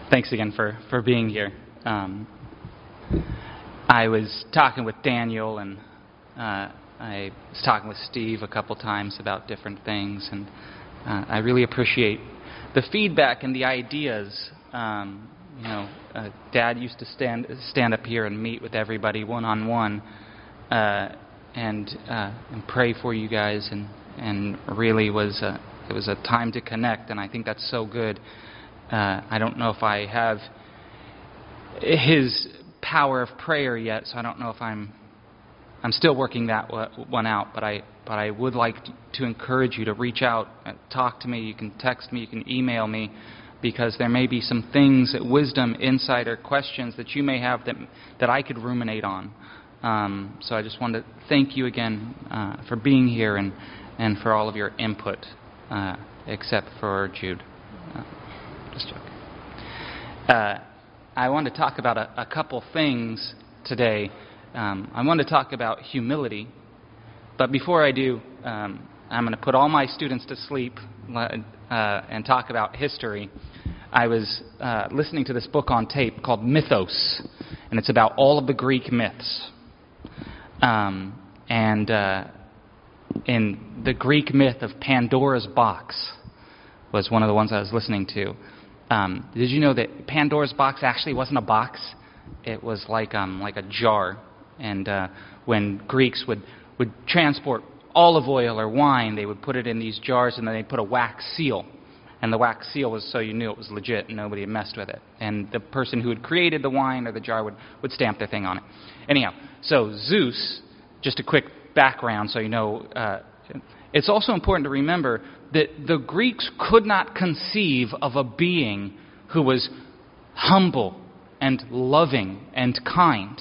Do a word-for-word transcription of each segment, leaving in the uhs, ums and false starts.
Thanks again for, for being here. Um, I was talking with Daniel, and uh, I was talking with Steve a couple times about different things, and uh, I really appreciate the feedback and the ideas. Um, you know, uh, Dad used to stand stand up here and meet with everybody one on one, and uh, and pray for you guys, and and really was a, it was a time to connect, and I think that's so good. Uh, I don't know if I have his power of prayer yet, so I don't know if I'm I'm still working that one out. But I but I would like to encourage you to reach out, talk to me. You can text me, you can email me, because there may be some things, wisdom, insight, or questions that you may have that that I could ruminate on. Um, so I just wanted to thank you again uh, for being here and and for all of your input, uh, except for Jude. Uh, Just joking. Uh, I want to talk about a, a couple things today. Um, I want to talk about humility, but before I do, um, I'm going to put all my students to sleep uh, and talk about history. I was uh, listening to this book on tape called Mythos, and it's about all of the Greek myths. Um, and uh, in the Greek myth of Pandora's box was one of the ones I was listening to. Um, did you know that Pandora's box actually wasn't a box? It was like um, like a jar. And uh, when Greeks would, would transport olive oil or wine, they would put it in these jars, and then they'd put a wax seal. And the wax seal was so you knew it was legit and nobody had messed with it. And the person who had created the wine or the jar would, would stamp their thing on it. Anyhow, so Zeus, just a quick background so you know, uh, it's also important to remember that the Greeks could not conceive of a being who was humble and loving and kind.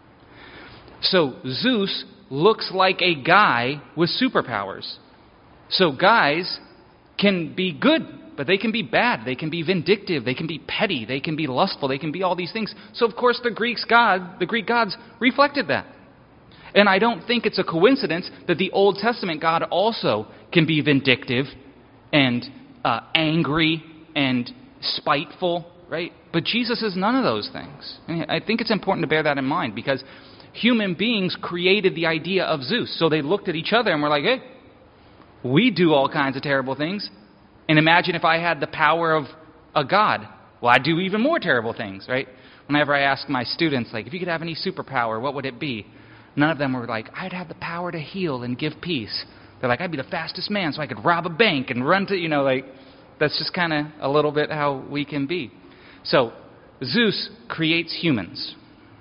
So Zeus looks like a guy with superpowers. So guys can be good, but they can be bad. They can be vindictive. They can be petty. They can be lustful. They can be all these things. So of course the Greeks God, the Greek gods reflected that. And I don't think it's a coincidence that the Old Testament God also can be vindictive and uh, angry and spiteful, right? But Jesus is none of those things. And I think it's important to bear that in mind, because human beings created the idea of Zeus. So they looked at each other and were like, hey, we do all kinds of terrible things. And imagine if I had the power of a God. Well, I'd do even more terrible things, right? Whenever I ask my students, like, if you could have any superpower, what would it be? None of them were like, I'd have the power to heal and give peace. They're like, I'd be the fastest man so I could rob a bank and run to, you know, like, that's just kind of a little bit how we can be. So, Zeus creates humans.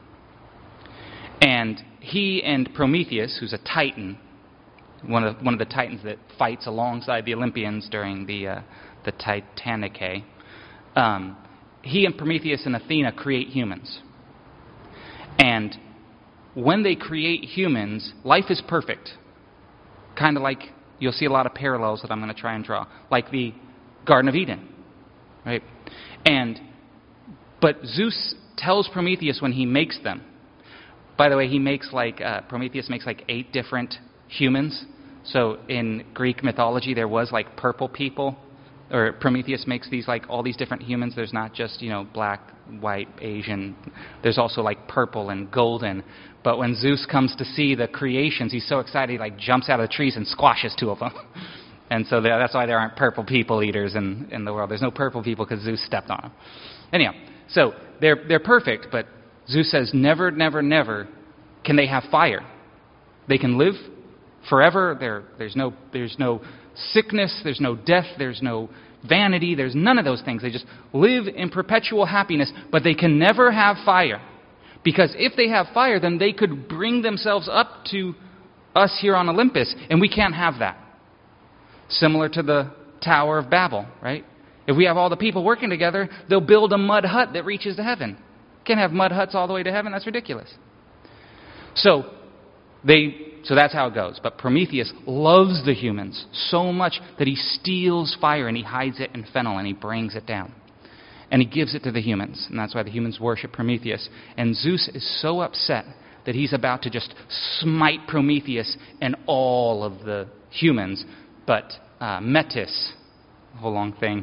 And he and Prometheus, who's a titan, one of, one of the titans that fights alongside the Olympians during the, uh, the Titanic, um, he and Prometheus and Athena create humans. And when they create humans, life is perfect. Kind of like, you'll see a lot of parallels that I'm going to try and draw. Like the Garden of Eden. Right? And, but Zeus tells Prometheus when he makes them. By the way, he makes like, uh, Prometheus makes like eight different humans. So in Greek mythology, there was like purple people. Or Prometheus makes these like all these different humans. There's not just, you know, black, white, Asian. There's also like purple and golden. But when Zeus comes to see the creations, he's so excited he like jumps out of the trees and squashes two of them. And so that's why there aren't purple people eaters in, in the world. There's no purple people because Zeus stepped on them. Anyhow, so they're they're perfect, but Zeus says never, never, never can they have fire. They can live forever. There there's no there's no sickness, there's no death, there's no vanity, there's none of those things. They just live in perpetual happiness, but they can never have fire. Because if they have fire, then they could bring themselves up to us here on Olympus, and we can't have that. Similar to the Tower of Babel, right? If we have all the people working together, they'll build a mud hut that reaches to heaven. Can't have mud huts all the way to heaven, that's ridiculous. So, they... So that's how it goes. But Prometheus loves the humans so much that he steals fire and he hides it in fennel and he brings it down. And he gives it to the humans. And that's why the humans worship Prometheus. And Zeus is so upset that he's about to just smite Prometheus and all of the humans. But uh, Metis, a whole long thing,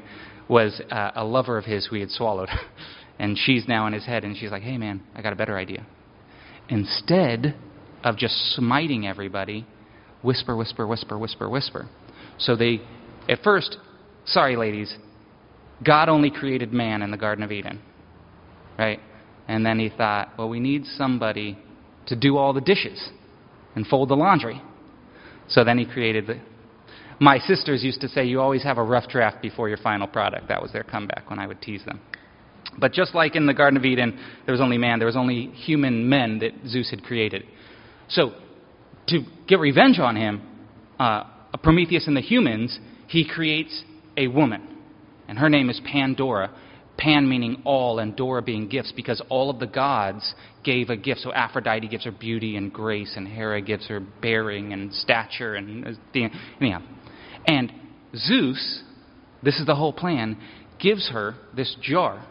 was uh, a lover of his who he had swallowed. And she's now in his head, and she's like, hey man, I got a better idea. Instead of just smiting everybody, whisper, whisper, whisper, whisper, whisper. So they, at first, sorry ladies, God only created man in the Garden of Eden, right? And then he thought, well, we need somebody to do all the dishes and fold the laundry. So then he created the... My sisters used to say, you always have a rough draft before your final product. That was their comeback when I would tease them. But just like in the Garden of Eden, there was only man, there was only human men that Zeus had created. So, to get revenge on him, uh, Prometheus and the humans, he creates a woman. And her name is Pandora. Pan meaning all, and Dora being gifts, because all of the gods gave a gift. So Aphrodite gives her beauty and grace, and Hera gives her bearing and stature. And anyhow. And Zeus, this is the whole plan, gives her this jar.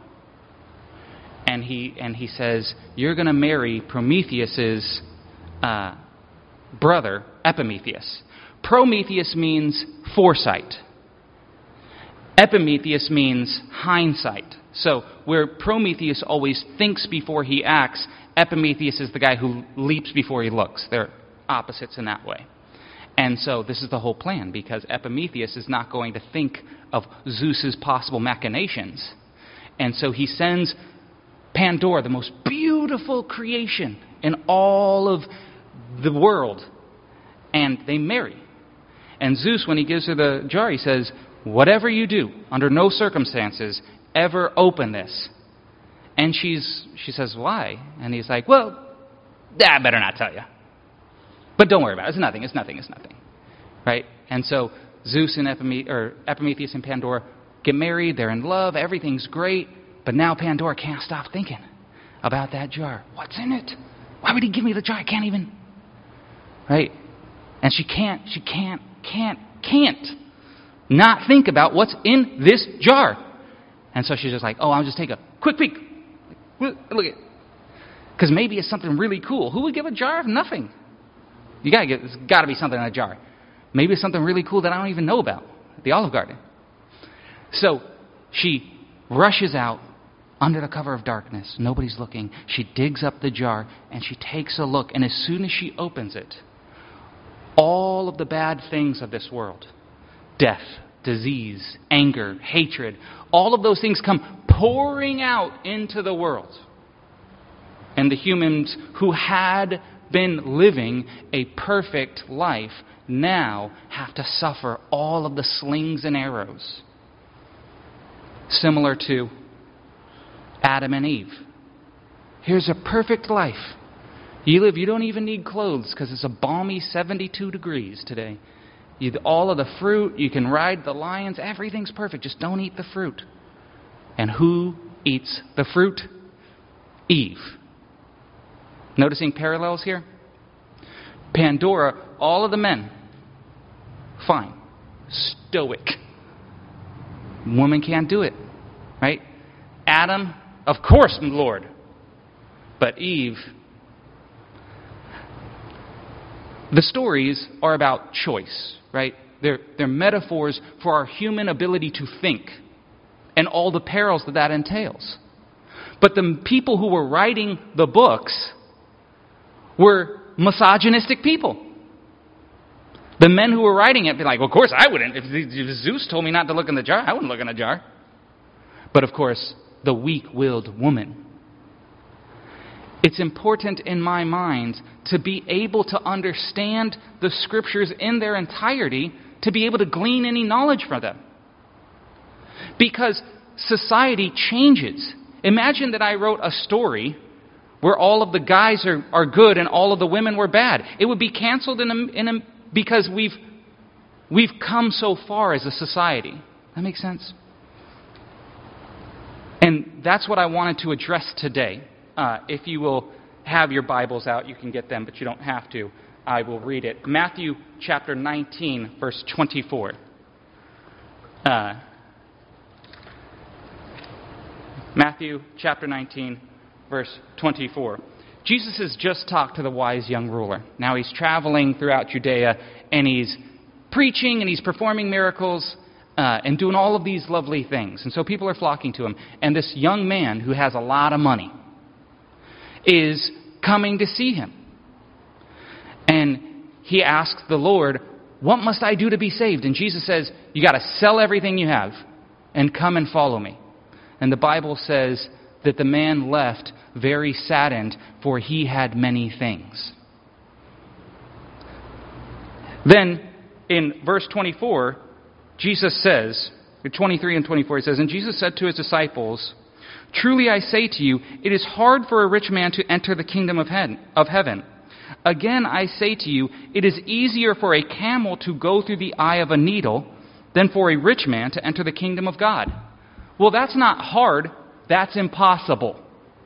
And he and he says, you're going to marry Prometheus's uh, brother, Epimetheus. Prometheus means foresight. Epimetheus means hindsight. So where Prometheus always thinks before he acts, Epimetheus is the guy who leaps before he looks. They're opposites in that way. And so this is the whole plan, because Epimetheus is not going to think of Zeus's possible machinations. And so he sends Pandora, the most beautiful creation in all of the world, and they marry. And Zeus, when he gives her the jar, he says, whatever you do, under no circumstances, ever open this. And she's she says, why? And he's like, well, I better not tell you. But don't worry about it. It's nothing, it's nothing, it's nothing. Right? And so Zeus and Epime- or Epimetheus and Pandora get married, they're in love, everything's great. But now Pandora can't stop thinking about that jar. What's in it? Why would he give me the jar? I can't even. Right? And she can't, she can't, can't, can't not think about what's in this jar. And so she's just like, oh, I'll just take a quick peek. Look at it. Because maybe it's something really cool. Who would give a jar of nothing? You gotta get, there's got to be something in a jar. Maybe it's something really cool that I don't even know about at the Olive Garden. So she rushes out under the cover of darkness. Nobody's looking. She digs up the jar and she takes a look. And as soon as she opens it, all of the bad things of this world, death, disease, anger, hatred, all of those things come pouring out into the world. And the humans who had been living a perfect life now have to suffer all of the slings and arrows. Similar to Adam and Eve. Here's a perfect life. You live, you don't even need clothes because it's a balmy seventy-two degrees today. You, all of the fruit, you can ride the lions, everything's perfect. Just don't eat the fruit. And who eats the fruit? Eve. Noticing parallels here? Pandora, all of the men, fine, stoic. Woman can't do it, right? Adam, of course, Lord. But Eve, the stories are about choice, right? They're, they're metaphors for our human ability to think and all the perils that that entails. But the people who were writing the books were misogynistic people. The men who were writing it be like, well, of course I wouldn't. If, if Zeus told me not to look in the jar, I wouldn't look in the jar. But of course, the weak-willed woman. It's important in my mind to be able to understand the Scriptures in their entirety, to be able to glean any knowledge from them. Because society changes. Imagine that I wrote a story where all of the guys are, are good and all of the women were bad. It would be canceled in a, in a, because we've we've come so far as a society. That makes sense? And that's what I wanted to address today. Uh, if you will have your Bibles out, you can get them, but you don't have to. I will read it. Matthew chapter nineteen, verse twenty-four. Uh, Matthew chapter nineteen, verse twenty-four. Jesus has just talked to the wise young ruler. Now he's traveling throughout Judea, and he's preaching, and he's performing miracles. uh, and doing all of these lovely things. And so people are flocking to him. And this young man who has a lot of money is coming to see him. And he asks the Lord, what must I do to be saved? And Jesus says, you got to sell everything you have and come and follow me. And the Bible says that the man left very saddened, for he had many things. Then in verse twenty-four, Jesus says, twenty-three and twenty-four, he says, and Jesus said to his disciples, truly I say to you, it is hard for a rich man to enter the kingdom of heaven. Again, I say to you, it is easier for a camel to go through the eye of a needle than for a rich man to enter the kingdom of God. Well, that's not hard. That's impossible.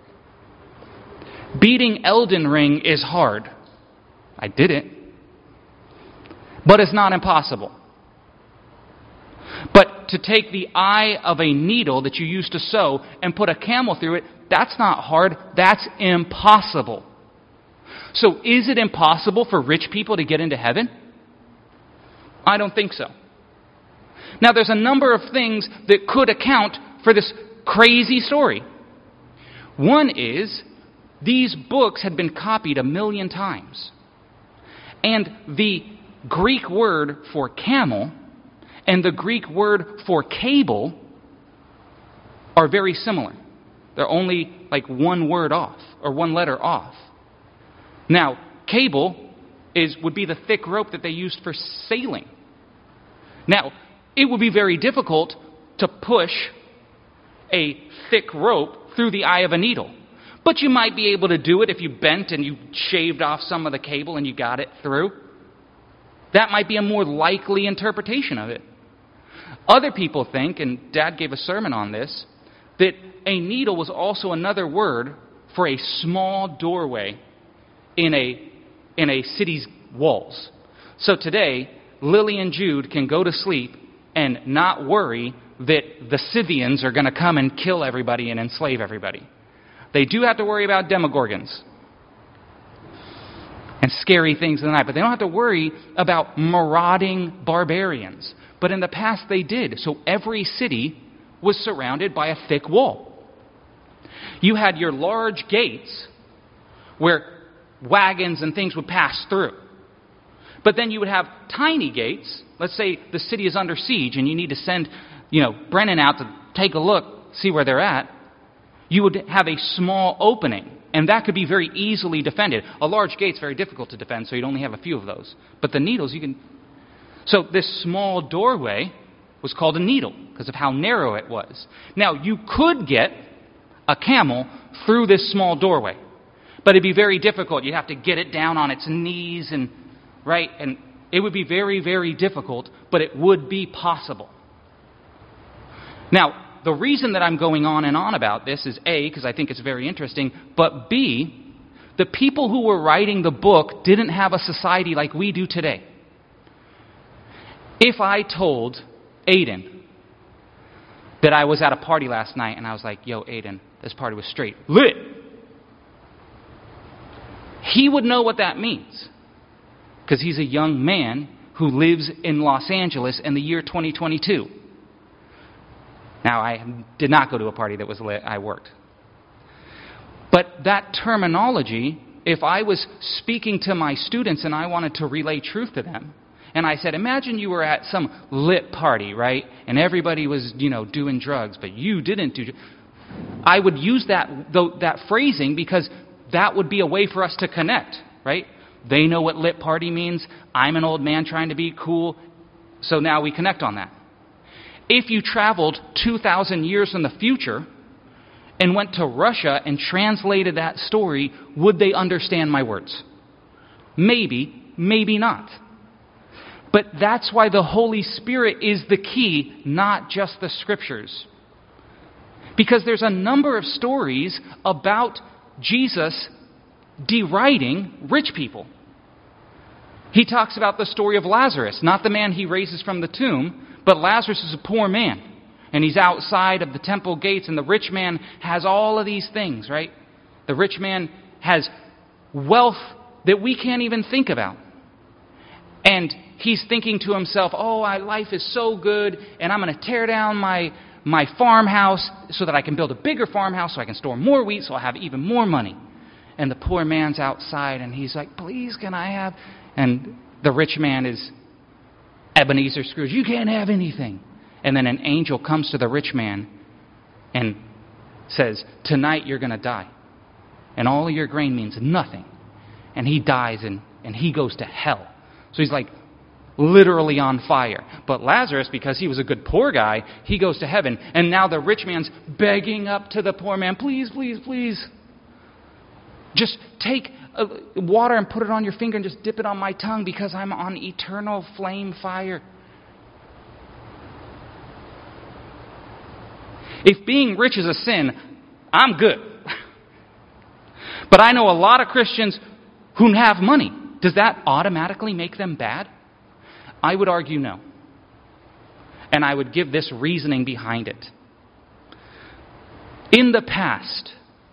Beating Elden Ring is hard. I did it. But it's not impossible. But to take the eye of a needle that you use to sew and put a camel through it, that's not hard. That's impossible. So is it impossible for rich people to get into heaven? I don't think so. Now there's a number of things that could account for this crazy story. One is, these books had been copied a million times. And the Greek word for camel and the Greek word for cable are very similar. They're only like one word off, or one letter off. Now, cable is would be the thick rope that they used for sailing. Now, it would be very difficult to push a thick rope through the eye of a needle. But you might be able to do it if you bent and you shaved off some of the cable and you got it through. That might be a more likely interpretation of it. Other people think, and Dad gave a sermon on this, that a needle was also another word for a small doorway in a in a city's walls. So today, Lily and Jude can go to sleep and not worry that the Scythians are going to come and kill everybody and enslave everybody. They do have to worry about demogorgons and scary things in the night, but they don't have to worry about marauding barbarians. But in the past they did. So every city was surrounded by a thick wall. You had your large gates where wagons and things would pass through. But then you would have tiny gates. Let's say the city is under siege and you need to send, you know, Brennan out to take a look, see where they're at. You would have a small opening, and that could be very easily defended. A large gate's very difficult to defend, so you'd only have a few of those. But the needles, you can... So this small doorway was called a needle because of how narrow it was. Now, you could get a camel through this small doorway, but it'd be very difficult. You'd have to get it down on its knees, and right, and it would be very, very difficult, but it would be possible. Now, the reason that I'm going on and on about this is A, because I think it's very interesting, but B, the people who were writing the book didn't have a society like we do today. If I told Aiden that I was at a party last night and I was like, yo, Aiden, this party was straight lit, he would know what that means because he's a young man who lives in Los Angeles in the year twenty twenty-two. Now, I did not go to a party that was lit. I worked. But that terminology, if I was speaking to my students and I wanted to relay truth to them, and I said, imagine you were at some lit party, right? And everybody was, you know, doing drugs, but you didn't do drugs. I would use that, that phrasing because that would be a way for us to connect, right? They know what lit party means. I'm an old man trying to be cool. So now we connect on that. If you traveled two thousand years in the future and went to Russia and translated that story, would they understand my words? Maybe, maybe not. But that's why the Holy Spirit is the key, not just the Scriptures. Because there's a number of stories about Jesus deriding rich people. He talks about the story of Lazarus, not the man he raises from the tomb, but Lazarus is a poor man, and he's outside of the temple gates, and the rich man has all of these things, right? The rich man has wealth that we can't even think about. And he's thinking to himself, oh, my life is so good, and I'm going to tear down my, my farmhouse so that I can build a bigger farmhouse so I can store more wheat so I'll have even more money. And the poor man's outside, and he's like, please, can I have... And the rich man is Ebenezer Scrooge. You can't have anything. And then an angel comes to the rich man and says, tonight you're going to die. And all of your grain means nothing. And he dies and, and he goes to hell. So he's like literally on fire. But Lazarus, because he was a good poor guy, he goes to heaven. And now the rich man's begging up to the poor man, please, please, please. Just take water and put it on your finger and just dip it on my tongue because I'm on eternal flame fire. If being rich is a sin, I'm good. But I know a lot of Christians who have money. Does that automatically make them bad? I would argue no. And I would give this reasoning behind it. In the past,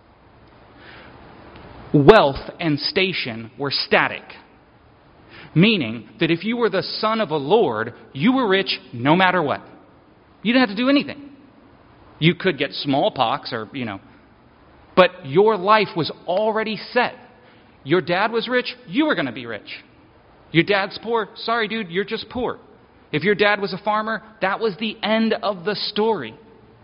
wealth and station were static. Meaning that if you were the son of a lord, you were rich no matter what. You didn't have to do anything. You could get smallpox or, you know, but your life was already set. Your dad was rich, you were going to be rich. Your dad's poor, sorry dude, you're just poor. If your dad was a farmer, that was the end of the story.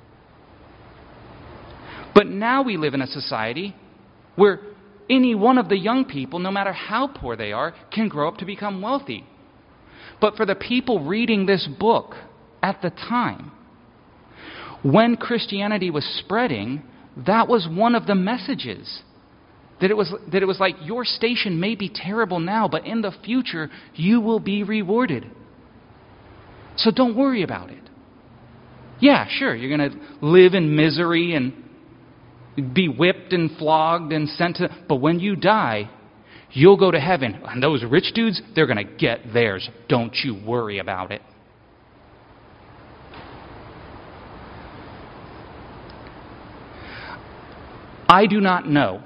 But now we live in a society where any one of the young people, no matter how poor they are, can grow up to become wealthy. But for the people reading this book at the time, when Christianity was spreading, that was one of the messages. That it was that it was like, your station may be terrible now, but in the future, you will be rewarded. So don't worry about it. Yeah, sure, you're going to live in misery and be whipped and flogged and sent to... But when you die, you'll go to heaven. And those rich dudes, they're going to get theirs. Don't you worry about it. I do not know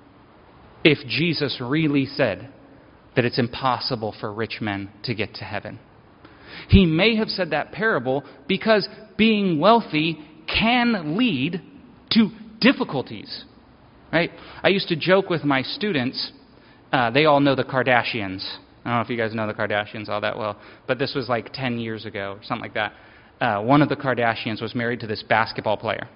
if Jesus really said that it's impossible for rich men to get to heaven. He may have said that parable because being wealthy can lead to difficulties. Right? I used to joke with my students, uh, they all know the Kardashians. I don't know if you guys know the Kardashians all that well, but this was like ten years ago or something like that. Uh, one of the Kardashians was married to this basketball player.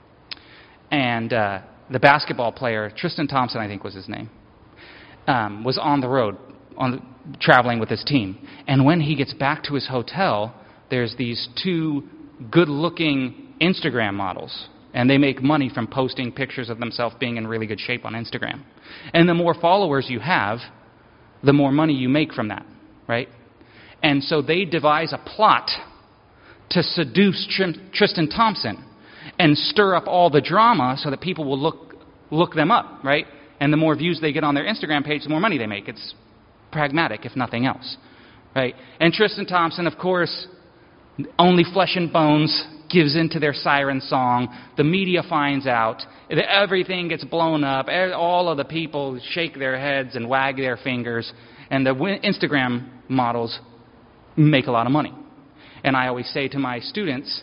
And uh, the basketball player, Tristan Thompson, I think was his name, um, was on the road, on the, traveling with his team. And when he gets back to his hotel, there's these two good-looking Instagram models. And they make money from posting pictures of themselves being in really good shape on Instagram. And the more followers you have, the more money you make from that, right? And so they devise a plot to seduce Tristan Thompson and stir up all the drama so that people will look look them up, right? And the more views they get on their Instagram page, the more money they make. It's pragmatic, if nothing else, right? And Tristan Thompson, of course, only flesh and bones, gives into their siren song. The media finds out. Everything gets blown up. All of the people shake their heads and wag their fingers. And the Instagram models make a lot of money. And I always say to my students,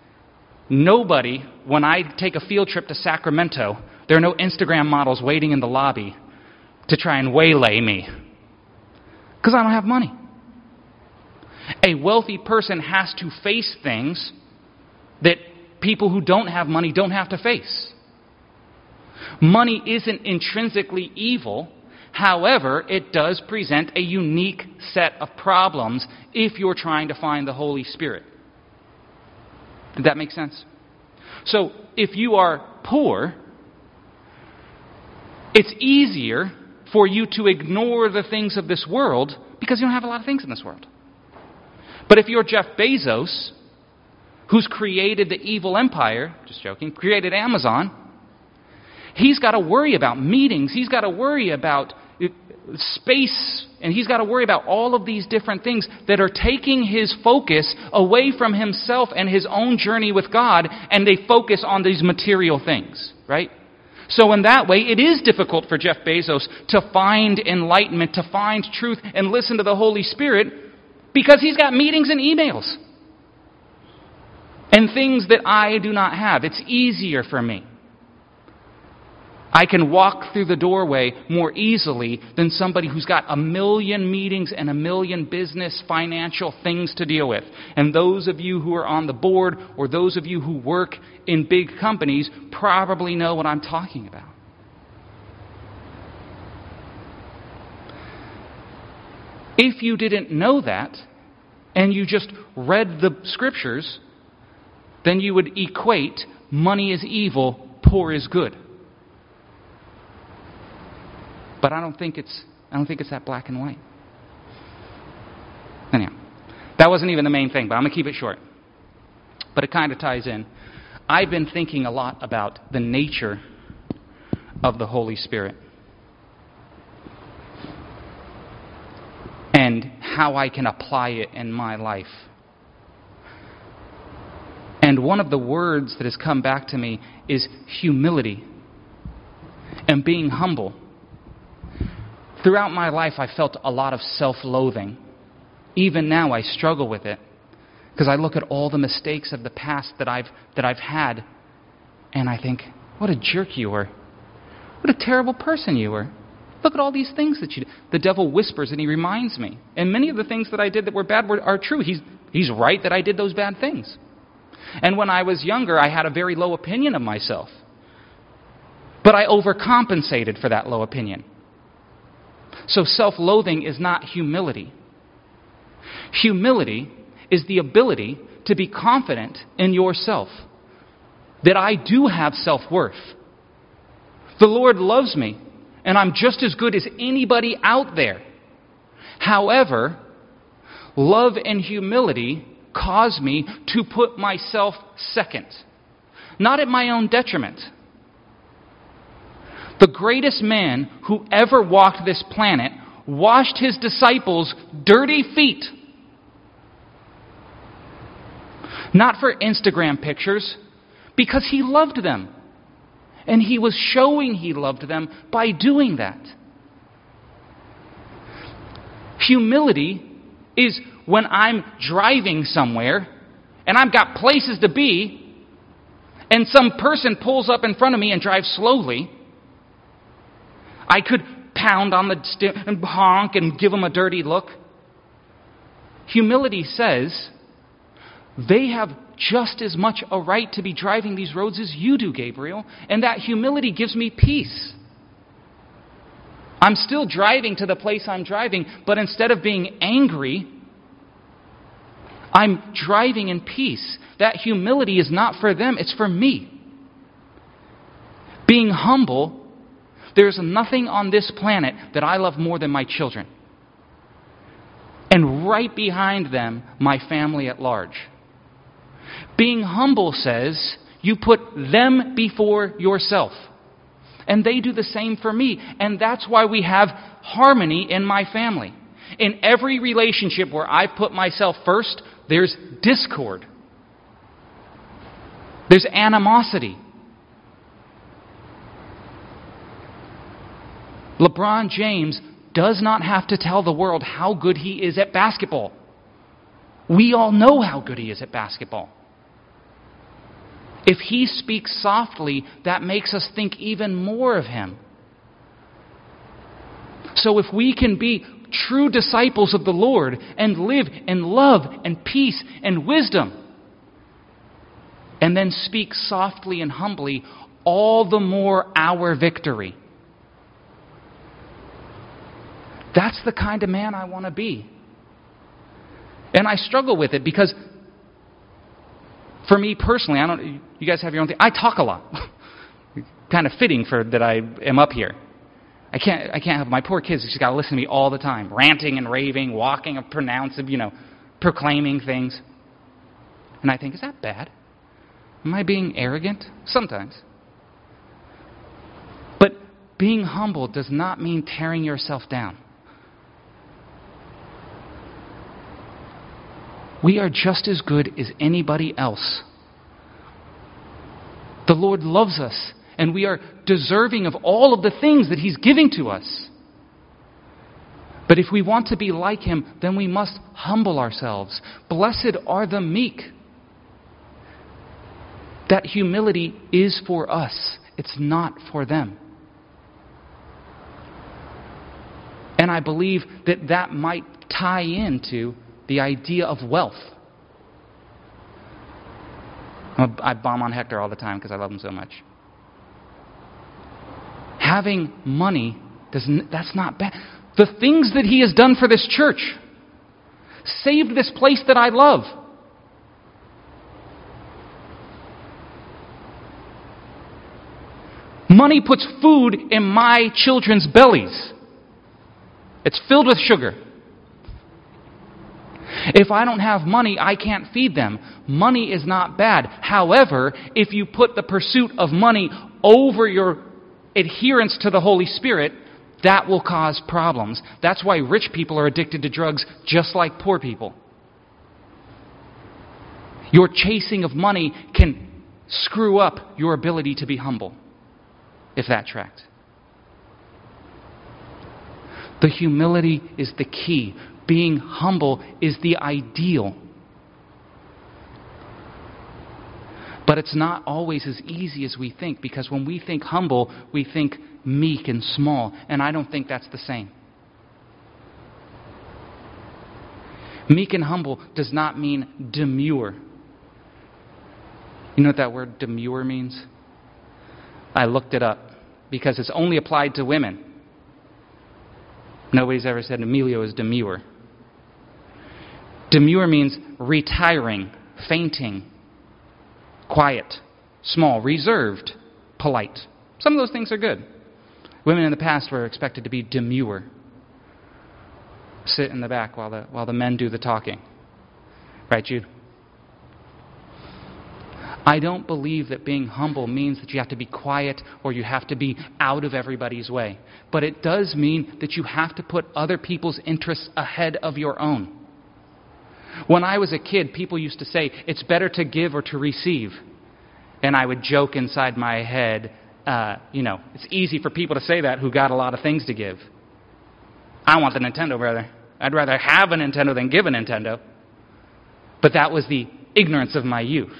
nobody, when I take a field trip to Sacramento, there are no Instagram models waiting in the lobby to try and waylay me. Because I don't have money. A wealthy person has to face things that people who don't have money don't have to face. Money isn't intrinsically evil. However, it does present a unique set of problems if you're trying to find the Holy Spirit. Did that make sense? So, if you are poor, it's easier for you to ignore the things of this world because you don't have a lot of things in this world. But if you're Jeff Bezos, who's created the evil empire, just joking, created Amazon, he's got to worry about meetings, he's got to worry about space, and he's got to worry about all of these different things that are taking his focus away from himself and his own journey with God, and they focus on these material things, right? So in that way, it is difficult for Jeff Bezos to find enlightenment, to find truth, and listen to the Holy Spirit, Because he's got meetings and emails. And things that I do not have. It's easier for me. I can walk through the doorway more easily than somebody who's got a million meetings and a million business, financial things to deal with. And those of you who are on the board or those of you who work in big companies probably know what I'm talking about. If you didn't know that, and you just read the scriptures, then you would equate money is evil, poor is good. But I don't think it's I don't think it's that black and white. Anyhow, that wasn't even the main thing, but I'm going to keep it short. But it kind of ties in. I've been thinking a lot about the nature of the Holy Spirit. And how I can apply it in my life. And one of the words that has come back to me is humility and being humble. Throughout my life, I felt a lot of self-loathing. Even now, I struggle with it because I look at all the mistakes of the past that I've that I've had, and I think, "What a jerk you were! What a terrible person you were! Look at all these things that you did." The devil whispers and he reminds me, and many of the things that I did that were bad were, are true. He's he's right that I did those bad things. And when I was younger, I had a very low opinion of myself, but I overcompensated for that low opinion. So self-loathing is not humility. Humility is the ability to be confident in yourself, that I do have self-worth. The Lord loves me, and I'm just as good as anybody out there. However, love and humility cause me to put myself second, not at my own detriment. The greatest man who ever walked this planet washed his disciples' dirty feet. Not for Instagram pictures, because he loved them. And he was showing he loved them by doing that. Humility is when I'm driving somewhere and I've got places to be and some person pulls up in front of me and drives slowly. I could pound on the st- and honk and give them a dirty look. Humility says they have just as much a right to be driving these roads as you do, Gabriel. And that humility gives me peace. I'm still driving to the place I'm driving, but instead of being angry, I'm driving in peace. That humility is not for them, it's for me. Being humble, there's nothing on this planet that I love more than my children. And right behind them, my family at large. Being humble says you put them before yourself. And they do the same for me. And that's why we have harmony in my family. In every relationship where I put myself first, there's discord. There's animosity. LeBron James does not have to tell the world how good he is at basketball. We all know how good he is at basketball. If he speaks softly, that makes us think even more of him. So if we can be true disciples of the Lord and live in love and peace and wisdom, and then speak softly and humbly, all the more our victory. That's the kind of man I want to be. And I struggle with it because for me personally, I don't. You guys have your own thing. I talk a lot. Kind of fitting for that I am up here. I can't. I can't have my poor kids. Just got to listen to me all the time, ranting and raving, walking and pronouncing, you know, proclaiming things. And I think, is that bad? Am I being arrogant? Sometimes. But being humble does not mean tearing yourself down. We are just as good as anybody else. The Lord loves us, and we are deserving of all of the things that He's giving to us. But if we want to be like Him, then we must humble ourselves. Blessed are the meek. That humility is for us. It's not for them. And I believe that that might tie into the idea of wealth. I bomb on Hector all the time because I love him so much. Having money, doesn't, that's not bad. The things that he has done for this church, saved this place that I love. Money puts food in my children's bellies. It's filled with sugar. If I don't have money, I can't feed them. Money is not bad. However, if you put the pursuit of money over your adherence to the Holy Spirit, that will cause problems. That's why rich people are addicted to drugs just like poor people. Your chasing of money can screw up your ability to be humble, if that tracked. The humility is the key. Being humble is the ideal. But it's not always as easy as we think, because when we think humble, we think meek and small, and I don't think that's the same. Meek and humble does not mean demure. You know what that word demure means? I looked it up because it's only applied to women. Nobody's ever said Emilio is demure. Demure means retiring, fainting, quiet, small, reserved, polite. Some of those things are good. Women in the past were expected to be demure. Sit in the back while the while the men do the talking. Right, Jude? I don't believe that being humble means that you have to be quiet or you have to be out of everybody's way. But it does mean that you have to put other people's interests ahead of your own. When I was a kid, people used to say, it's better to give or to receive. And I would joke inside my head, uh, you know, it's easy for people to say that who got a lot of things to give. I want the Nintendo, brother. I'd rather have a Nintendo than give a Nintendo. But that was the ignorance of my youth.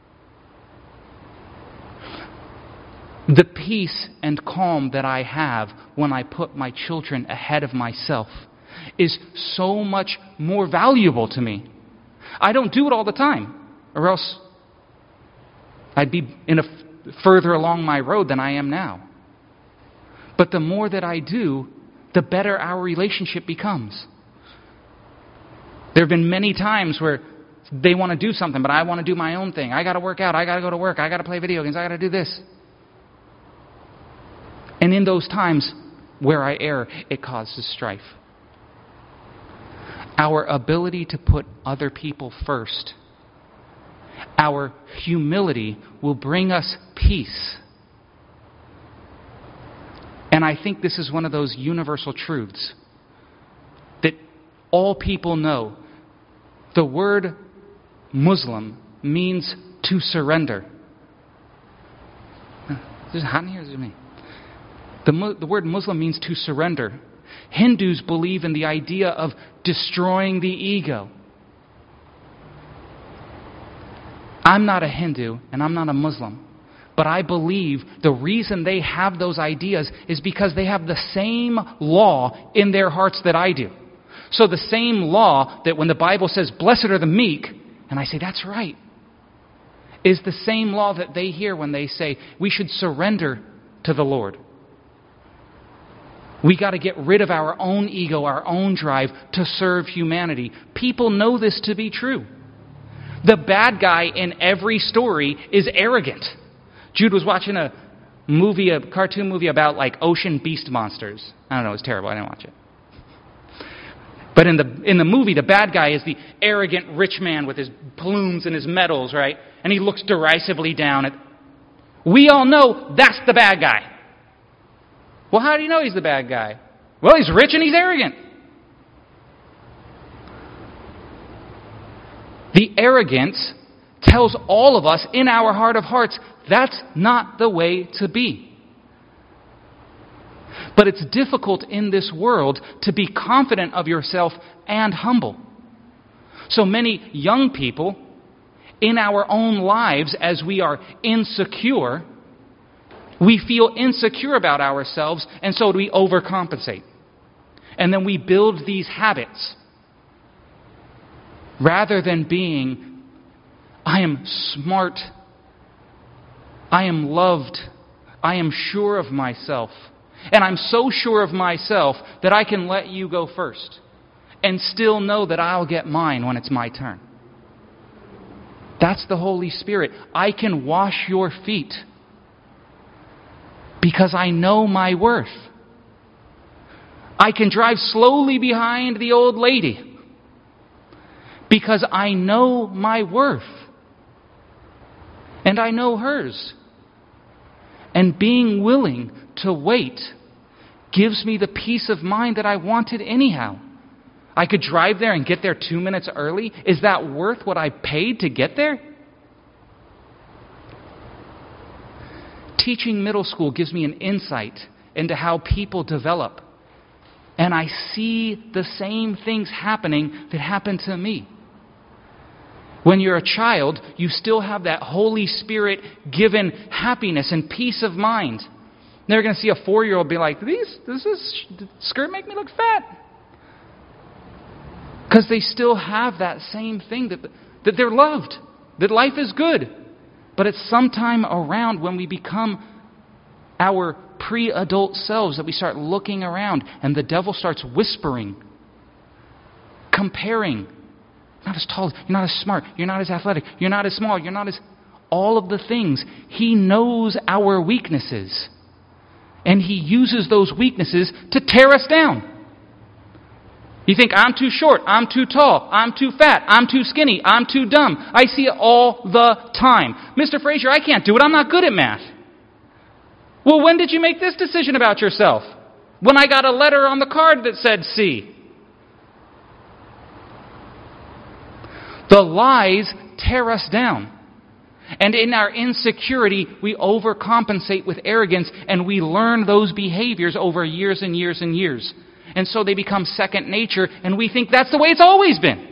The peace and calm that I have when I put my children ahead of myself is so much more valuable to me. I don't do it all the time, or else I'd be in a f- further along my road than I am now. But the more that I do, the better our relationship becomes. There have been many times where they want to do something, but I want to do my own thing. I got to work out. I got to go to work. I got to play video games. I got to do this. And in those times where I err, it causes strife. Our ability to put other people first, our humility will bring us peace. And I think this is one of those universal truths that all people know. The word Muslim means to surrender. Is it hot in here? Is it me? The, the word Muslim means to surrender. Hindus believe in the idea of destroying the ego. I'm not a Hindu and I'm not a Muslim, but I believe the reason they have those ideas is because they have the same law in their hearts that I do. So the same law that when the Bible says, blessed are the meek, and I say, that's right, is the same law that they hear when they say, we should surrender to the Lord. We got to get rid of our own ego, our own drive to serve humanity. People know this to be true. The bad guy in every story is arrogant. Jude was watching a movie, a cartoon movie about like ocean beast monsters. I don't know, it was terrible. I didn't watch it. But in the in the movie, the bad guy is the arrogant rich man with his plumes and his medals, right? And he looks derisively down at... We all know that's the bad guy. Well, how do you know he's the bad guy? Well, he's rich and he's arrogant. The arrogance tells all of us in our heart of hearts, that's not the way to be. But it's difficult in this world to be confident of yourself and humble. So many young people in our own lives, as we are insecure, we feel insecure about ourselves, and so we overcompensate. And then we build these habits rather than being, I am smart, I am loved, I am sure of myself. And I'm so sure of myself that I can let you go first and still know that I'll get mine when it's my turn. That's the Holy Spirit. I can wash your feet because I know my worth. I can drive slowly behind the old lady because I know my worth. And I know hers. And being willing to wait gives me the peace of mind that I wanted anyhow. I could drive there and get there two minutes early. Is that worth what I paid to get there? Teaching middle school gives me an insight into how people develop. And I see the same things happening that happened to me. When you're a child, you still have that Holy Spirit given happiness and peace of mind. They're going to see a four-year-old be like, "These, does this skirt make me look fat?" Because they still have that same thing, that, that they're loved, that life is good. But it's sometime around when we become our pre-adult selves that we start looking around and the devil starts whispering, comparing. You're not as tall, you're not as smart, you're not as athletic, you're not as small, you're not as... All of the things. He knows our weaknesses. And he uses those weaknesses to tear us down. You think, I'm too short, I'm too tall, I'm too fat, I'm too skinny, I'm too dumb. I see it all the time. Mister Frazier, I can't do it, I'm not good at math. Well, when did you make this decision about yourself? When I got a letter on the card that said C. The lies tear us down. And in our insecurity, we overcompensate with arrogance, and we learn those behaviors over years and years and years. And so they become second nature, and we think that's the way it's always been.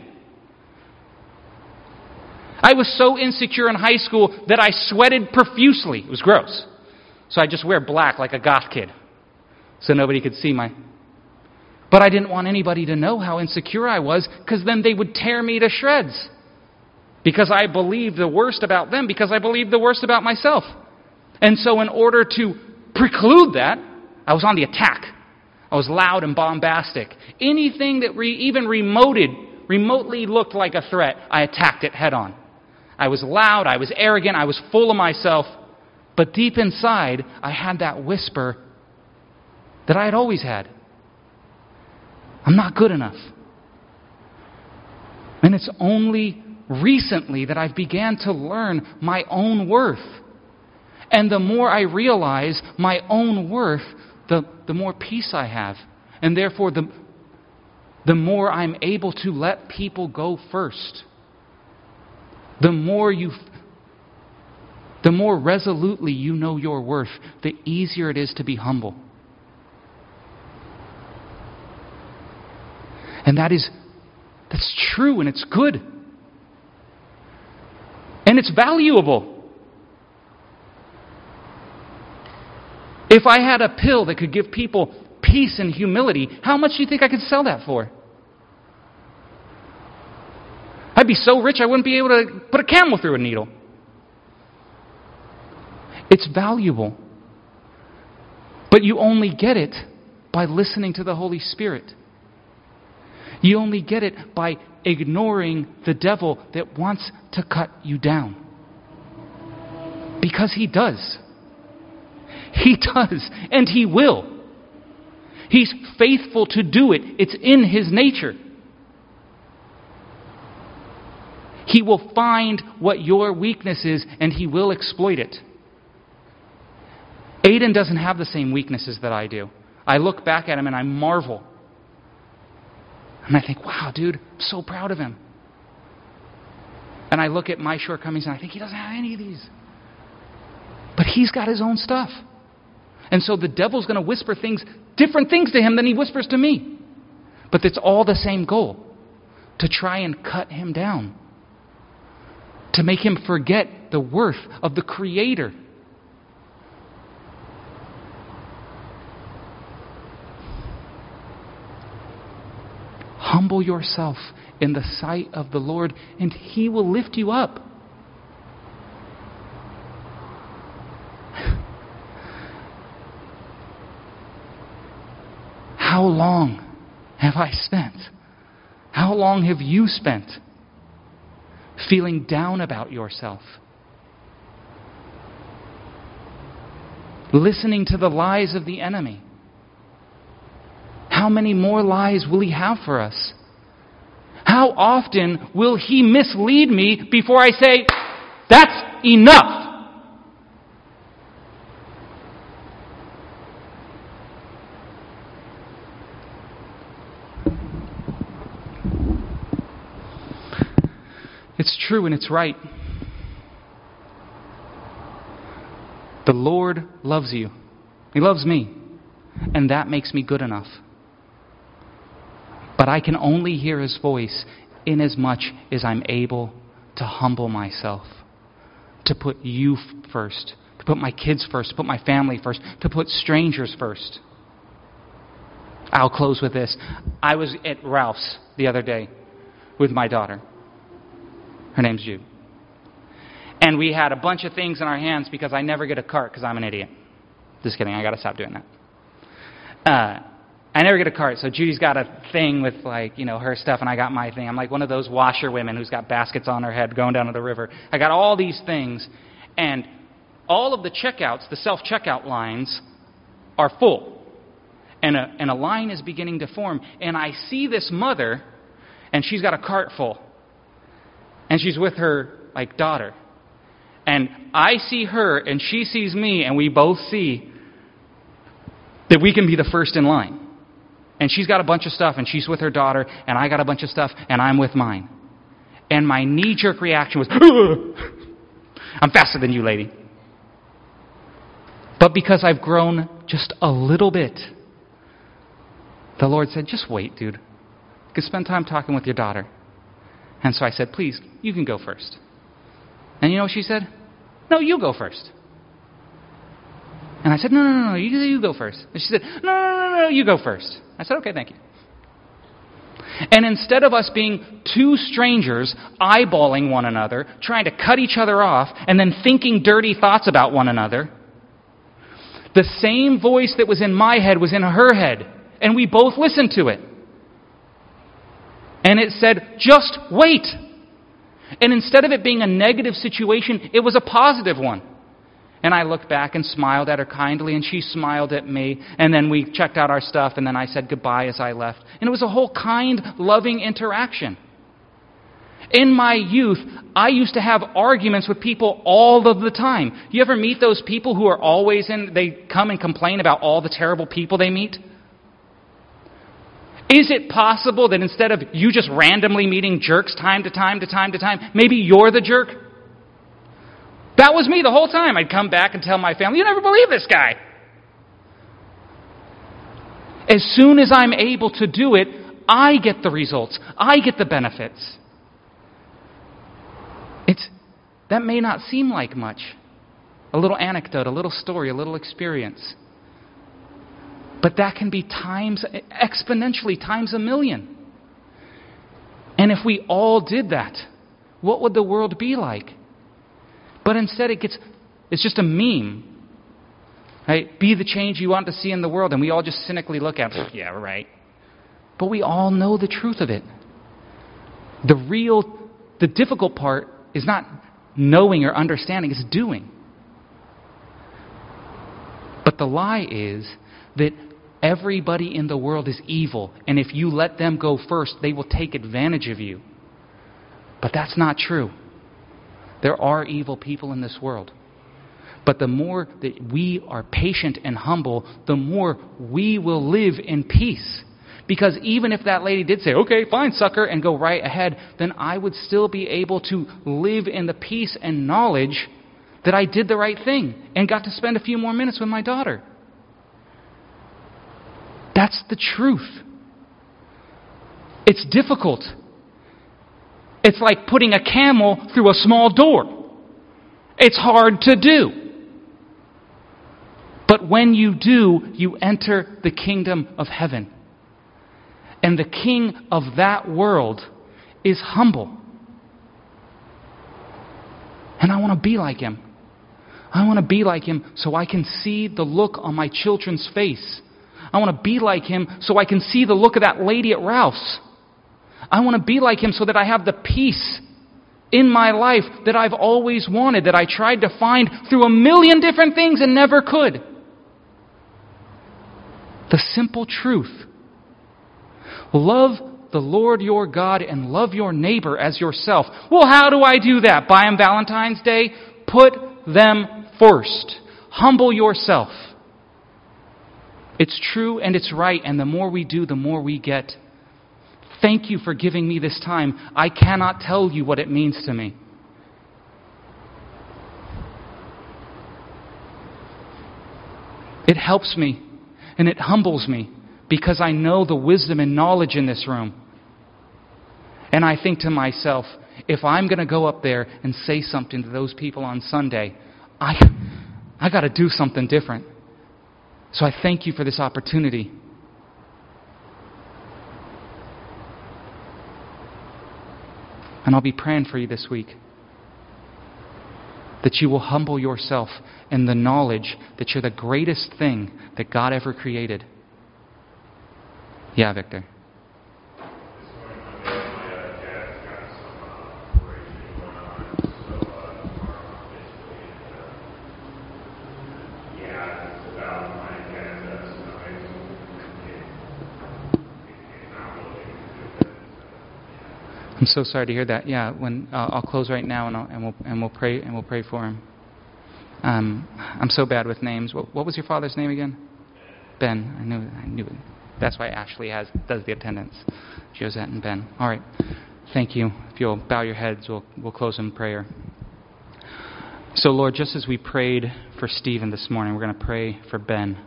I was so insecure in high school that I sweated profusely. It was gross. So I just wear black like a goth kid, so nobody could see my... But I didn't want anybody to know how insecure I was, because then they would tear me to shreds. Because I believed the worst about them, because I believed the worst about myself. And so in order to preclude that, I was on the attack. I was loud and bombastic. Anything that re- even remoted, remotely looked like a threat, I attacked it head on. I was loud, I was arrogant, I was full of myself. But deep inside, I had that whisper that I had always had. I'm not good enough. And it's only recently that I've began to learn my own worth. And the more I realize my own worth, the, the more peace I have. And therefore, the, the more I'm able to let people go first. The more you, the more resolutely you know your worth, the easier it is to be humble. And that is, that's true and it's good. And it's valuable. If I had a pill that could give people peace and humility, how much do you think I could sell that for? I'd be so rich I wouldn't be able to put a camel through a needle. It's valuable. But you only get it by listening to the Holy Spirit. You only get it by ignoring the devil that wants to cut you down. Because he does. He does. And he will. He's faithful to do it. It's in his nature. He will find what your weakness is and he will exploit it. Aiden doesn't have the same weaknesses that I do. I look back at him and I marvel. And I think, wow, dude, I'm so proud of him. And I look at my shortcomings and I think he doesn't have any of these. But he's got his own stuff. And so the devil's going to whisper things, different things to him than he whispers to me. But it's all the same goal, to try and cut him down, to make him forget the worth of the Creator. Humble yourself in the sight of the Lord, and He will lift you up. How long have I spent? How long have you spent feeling down about yourself? Listening to the lies of the enemy? How many more lies will he have for us? How often will he mislead me before I say, that's enough? It's true and it's right. The Lord loves you. He loves me. And that makes me good enough. But I can only hear His voice inasmuch as I'm able to humble myself, to put you first, to put my kids first, to put my family first, to put strangers first. I'll close with this. I was at Ralph's the other day with my daughter. Her name's Jude. And we had a bunch of things in our hands because I never get a cart because I'm an idiot. Just kidding, I got to stop doing that. Uh, I never get a cart, so Judy's got a thing with, like, you know, her stuff, and I got my thing. I'm like one of those washerwomen who's got baskets on her head going down to the river. I got all these things, and all of the checkouts, the self-checkout lines, are full. And a, and a line is beginning to form, and I see this mother, and she's got a cart full. And she's with her, like, daughter. And I see her, and she sees me, and we both see that we can be the first in line. And she's got a bunch of stuff, and she's with her daughter, and I got a bunch of stuff, and I'm with mine. And my knee-jerk reaction was, I'm faster than you, lady. But because I've grown just a little bit, the Lord said, just wait, dude. You can spend time talking with your daughter. And so I said, please, you can go first. And you know what she said? No, you go first. And I said, no, no, no, no, you, you go first. And she said, no, no, no, no, you go first. I said, okay, thank you. And instead of us being two strangers eyeballing one another, trying to cut each other off, and then thinking dirty thoughts about one another, the same voice that was in my head was in her head. And we both listened to it. And it said, just wait. And instead of it being a negative situation, it was a positive one. And I looked back and smiled at her kindly, and she smiled at me. And then we checked out our stuff, and then I said goodbye as I left. And it was a whole kind, loving interaction. In my youth, I used to have arguments with people all of the time. You ever meet those people who are always in, they come and complain about all the terrible people they meet? Is it possible that instead of you just randomly meeting jerks time to time to time to time, maybe you're the jerk? That was me the whole time. I'd come back and tell my family, you never believe this guy. As soon as I'm able to do it, I get the results. I get the benefits. It's, that may not seem like much. A little anecdote, a little story, a little experience. But that can be times, exponentially, times a million. And if we all did that, what would the world be like? But instead it gets, it's just a meme. Right? Be the change you want to see in the world. And we all just cynically look at it. Yeah, right. But we all know the truth of it. The real, the difficult part is not knowing or understanding, it's doing. But the lie is that everybody in the world is evil. And if you let them go first, they will take advantage of you. But that's not true. There are evil people in this world. But the more that we are patient and humble, the more we will live in peace. Because even if that lady did say, okay, fine, sucker, and go right ahead, then I would still be able to live in the peace and knowledge that I did the right thing and got to spend a few more minutes with my daughter. That's the truth. It's difficult. It's like putting a camel through a small door. It's hard to do. But when you do, you enter the kingdom of heaven. And the king of that world is humble. And I want to be like him. I want to be like him so I can see the look on my children's face. I want to be like him so I can see the look of that lady at Ralph's. I want to be like him so that I have the peace in my life that I've always wanted, that I tried to find through a million different things and never could. The simple truth. Love the Lord your God and love your neighbor as yourself. Well, how do I do that? Buy them Valentine's Day? Put them first. Humble yourself. It's true and it's right, and the more we do, the more we get. Thank you for giving me this time. I cannot tell you what it means to me. It helps me and it humbles me because I know the wisdom and knowledge in this room. And I think to myself, if I'm going to go up there and say something to those people on Sunday, I, I got to do something different. So I thank you for this opportunity. And I'll be praying for you this week that you will humble yourself in the knowledge that you're the greatest thing that God ever created. Yeah, Victor. I'm so sorry to hear that. Yeah, when uh, I'll close right now, and, I'll, and we'll and we'll pray and we'll pray for him. Um, I'm so bad with names. What, what was your father's name again? Ben. I knew. I knew it. That's why Ashley has does the attendance. Josette and Ben. All right. Thank you. If you'll bow your heads, we'll we'll close in prayer. So, Lord, just as we prayed for Stephen this morning, we're going to pray for Ben.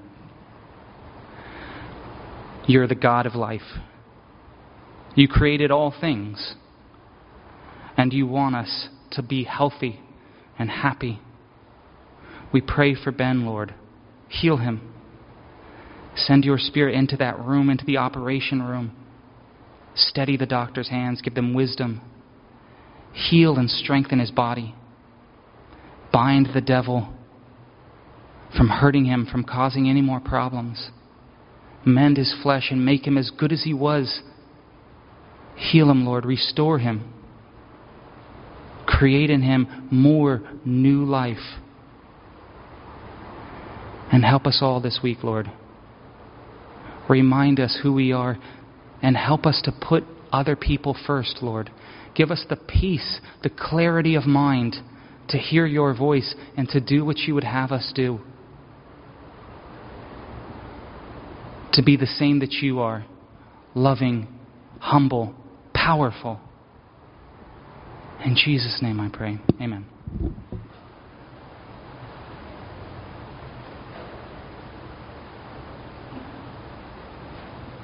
You're the God of life. You created all things. And you want us to be healthy and happy. We pray for Ben, Lord. Heal him. Send your Spirit into that room, into the operation room. Steady the doctor's hands. Give them wisdom. Heal and strengthen his body. Bind the devil from hurting him, from causing any more problems. Mend his flesh and make him as good as he was. Heal him, Lord. Restore him. Create in him more new life. And help us all this week, Lord. Remind us who we are and help us to put other people first, Lord. Give us the peace, the clarity of mind to hear your voice and to do what you would have us do. To be the same that you are, loving, humble, powerful. In Jesus' name I pray. Amen.